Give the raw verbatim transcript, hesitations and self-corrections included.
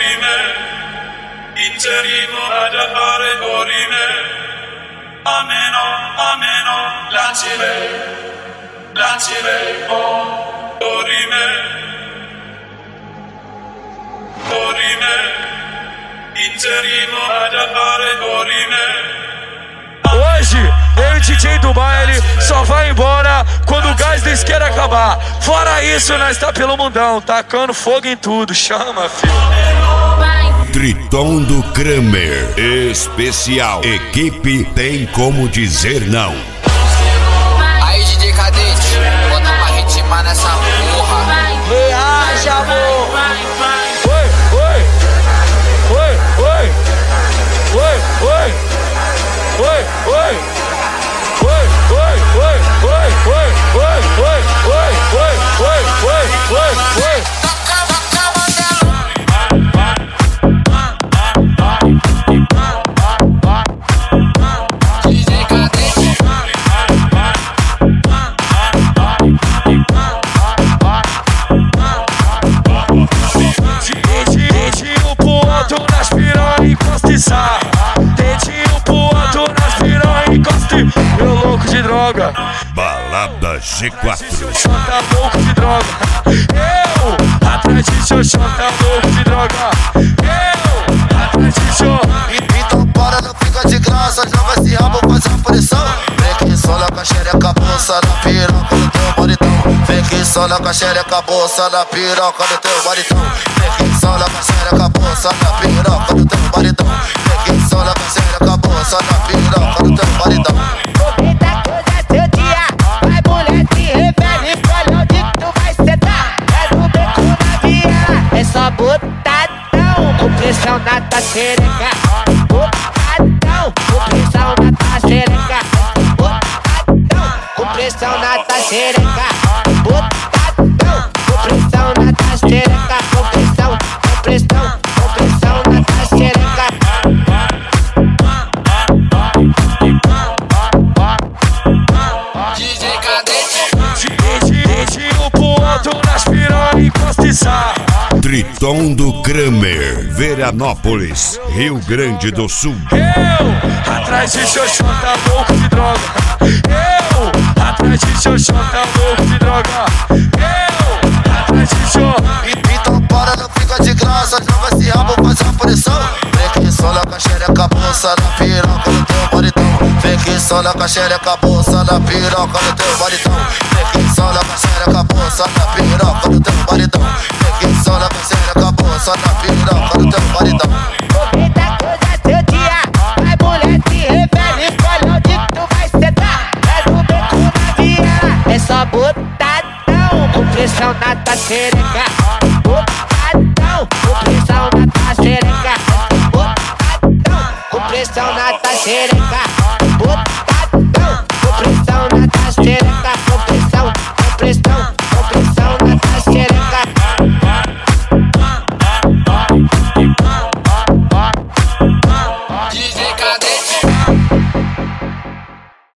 dorime, inserimo ad appare dorime, ameno, ameno, lancire, lancire, oh, dorime, dorime, inserimo ad appare dorime. Hoje, eu e o D J do baile só vai embora quando o gás da isqueira acabar. Fora isso, nós tá pelo mundão, tacando fogo em tudo. Chama, filho. Triton do Kramer especial. Equipe tem como dizer não. Aí, D J Cadete, bota uma ritma nessa porra. Reaja, amor. Oi, oi. Oi, oi. Oi, oi. Oi, oi, oi, oi, oi, oi, oi, oi, oi, oi, oi, oi, oi, oi, oi. Dedinho pro alto nas piranha e encosta e sarra. Dedinho pro alto nas piranha e encosta e... Eu louco de droga. Balada G quatro. Tá louco de droga. Eu, atrás de xoxó, tá louco de droga. Eu, atrás de xoxó. Então para, não fica de graça, joga esse rabo, faz a pressão. Vem que sola com a xereca, bolsa na piroca do teu maritão. Vem que sola com a xereca, bolsa na piroca do teu maritão. Vem que sola com a xereca, bolsa na piroca do teu maritão. Vem que sola com a xereca, bolsa na piroca do teu maritão. Aproveita que hoje é seu dia, vai mulher se revela e escolhe onde que tu vai sentar. É no beco na viela, é só botadão, com pressão na tua xereca. Botadão, com pressão na tua xereca. Botadão, com pressão na tua xereca. Botadão, com pressão na tua xereca. Com pressão, com pressão, com pressão na tua xereca. D J Cadete. Dedinho pro alto nas piranha e encosta e sarra. Triton do Kramer, Veranópolis, Rio Grande do Sul. Eu, atrás de xoxó, tá louco de droga. Eu, atrás de xoxó, tá louco de droga. Eu, atrás de xoxó. Então para, não fica de graça, joga esse rabo, faz a pressão. Vem que sola com a xereca, bolsa na piroca do teu maritão. Vem que sola com a xereca, bolsa na piroca do teu maritão. Vem que sola com a xereca, bolsa na piroca do teu maritão. Vem que sola com a xereca, bolsa na piroca do teu maritão. Aproveita que hoje é seu dia, vai mulher se revela e escolhe onde que tu vai sentar. É no beco na viela, é só botadão, com pressão na tua xereca. Botadão, com pressão na tua xereca. Botadão, com pressão na tua xereca. Botadão, com pressão na tua xereca.